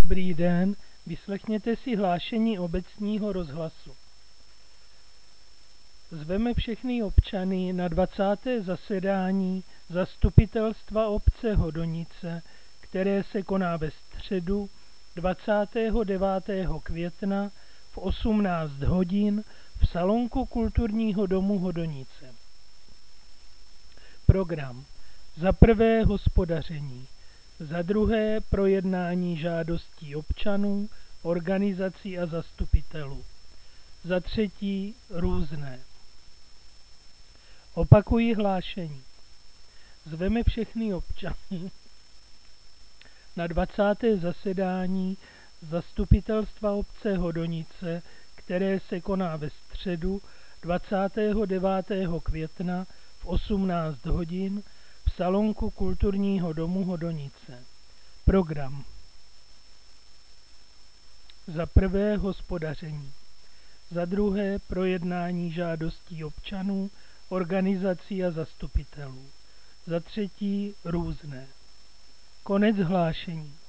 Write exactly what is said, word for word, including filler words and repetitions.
Dobrý den, vyslechněte si hlášení obecního rozhlasu. Zveme všechny občany na dvacáté zasedání Zastupitelstva obce Hodonice, které se koná ve středu dvacátého devátého května v osmnáct hodin v salonku Kulturního domu Hodonice. Program: za prvé hospodaření, za druhé projednání žádostí občanů, organizací a zastupitelů, za třetí různé. Opakuji hlášení. Zveme všechny občany na dvacáté zasedání Zastupitelstva obce Hodonice, které se koná ve středu dvacátého devátého května v osmnáct hodin v salonku Kulturního domu Hodonice. Program: za prvé hospodaření, za druhé projednání žádostí občanů, organizací a zastupitelů, za třetí různé. Konec hlášení.